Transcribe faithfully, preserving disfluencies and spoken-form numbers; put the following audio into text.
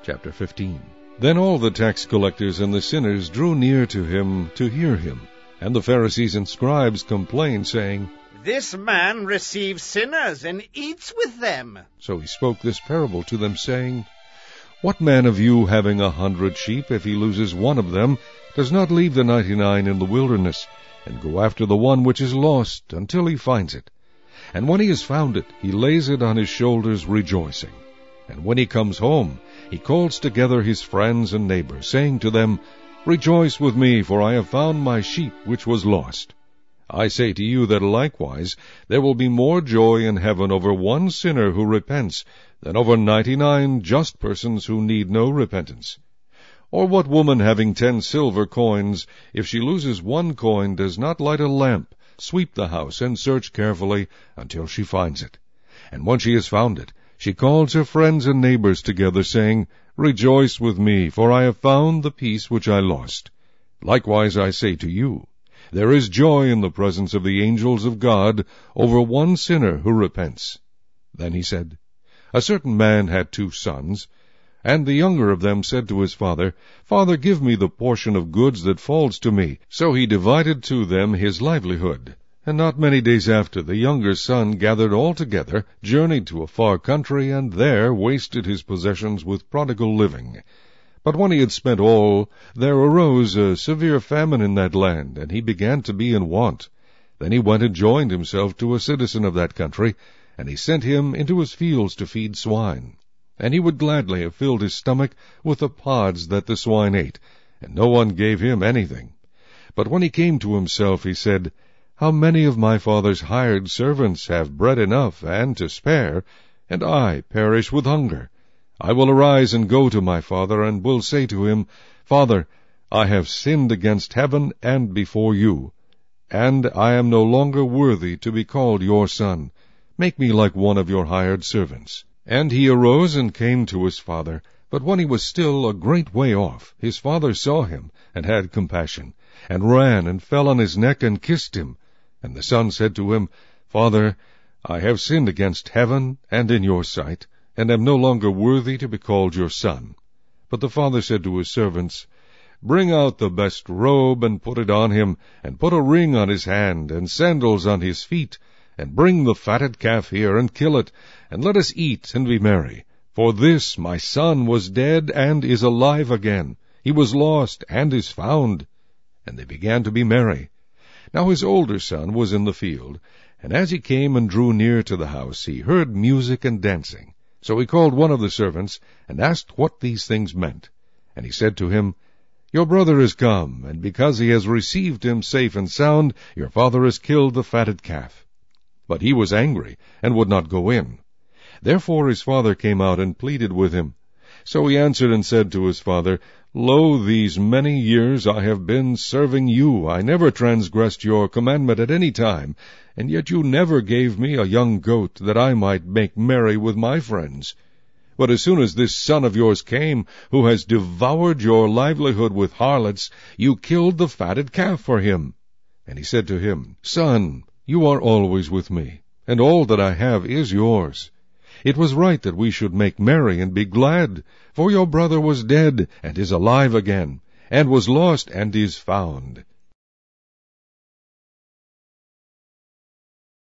Chapter fifteen. Then all the tax collectors and the sinners drew near to him to hear him. And the Pharisees and scribes complained, saying, This man receives sinners and eats with them. So he spoke this parable to them, saying, What man of you, having a hundred sheep, if he loses one of them, does not leave the ninety-nine in the wilderness, and go after the one which is lost, until he finds it? And when he has found it, he lays it on his shoulders, rejoicing. And when he comes home, he calls together his friends and neighbors, saying to them, Rejoice with me, for I have found my sheep which was lost. I say to you that likewise there will be more joy in heaven over one sinner who repents than over ninety-nine just persons who need no repentance. Or what woman having ten silver coins, if she loses one coin, does not light a lamp, sweep the house, and search carefully until she finds it? And when she has found it, she calls her friends and neighbors together, saying, Rejoice with me, for I have found the piece which I lost. Likewise I say to you, there is joy in the presence of the angels of God over one sinner who repents. Then he said, A certain man had two sons, and the younger of them said to his father, Father, give me the portion of goods that falls to me. So he divided to them his livelihood. And not many days after, the younger son gathered all together, journeyed to a far country, and there wasted his possessions with prodigal living. But when he had spent all, there arose a severe famine in that land, and he began to be in want. Then he went and joined himself to a citizen of that country, and he sent him into his fields to feed swine. And he would gladly have filled his stomach with the pods that the swine ate, and no one gave him anything. But when he came to himself, he said, How many of my father's hired servants have bread enough and to spare, and I perish with hunger? I will arise and go to my father, and will say to him, Father, I have sinned against heaven and before you, and I am no longer worthy to be called your son. Make me like one of your hired servants. And he arose and came to his father. But when he was still a great way off, his father saw him, and had compassion, and ran and fell on his neck and kissed him. And the son said to him, Father, I have sinned against heaven and in your sight, and am no longer worthy to be called your son. But the father said to his servants, Bring out the best robe, and put it on him, and put a ring on his hand, and sandals on his feet, and bring the fatted calf here, and kill it, and let us eat and be merry. For this my son was dead, and is alive again. He was lost, and is found. And they began to be merry. Now his older son was in the field, and as he came and drew near to the house, he heard music and dancing. So he called one of the servants, and asked what these things meant. And he said to him, Your brother is come, and because he has received him safe and sound, your father has killed the fatted calf. But he was angry, and would not go in. Therefore his father came out and pleaded with him. So he answered and said to his father, Lo, these many years I have been serving you. I never transgressed your commandment at any time, and yet you never gave me a young goat, that I might make merry with my friends. But as soon as this son of yours came, who has devoured your livelihood with harlots, you killed the fatted calf for him. And he said to him, Son, you are always with me, and all that I have is yours. It was right that we should make merry and be glad, for your brother was dead, and is alive again, and was lost, and is found.